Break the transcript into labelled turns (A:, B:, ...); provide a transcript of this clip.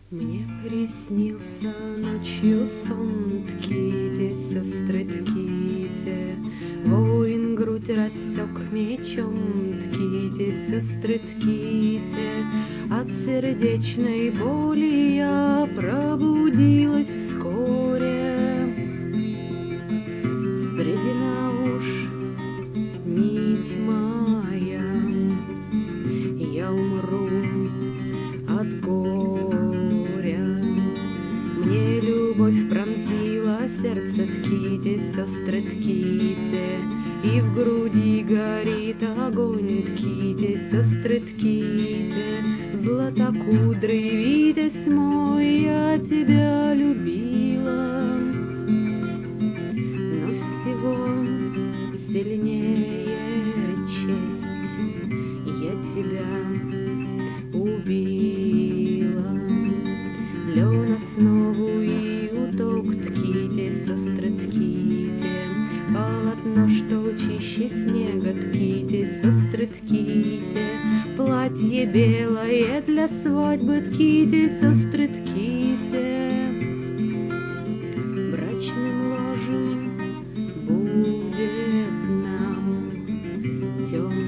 A: Мне приснился ночью сон тките, сестры тките. Воин грудь рассек мечом, тките, сестры тките. От сердечной боли я пробудилась вскоре. Спредена уж нить моя, я умру от горя. Мне любовь пронзила сердце, тките, сестры, тките, и в груди горит огонь, тките, сестры, тките. Златокудрый витязь мой, я тебя любила, но всего сильнее честь, я тебя убила. Лен основу и уток, тките, сестры, тките. Полотно, что чище снега, тките, сестры, тките. Платье белое для свадьбы, тките, сестры, тките. Брачным ложем будет нам темный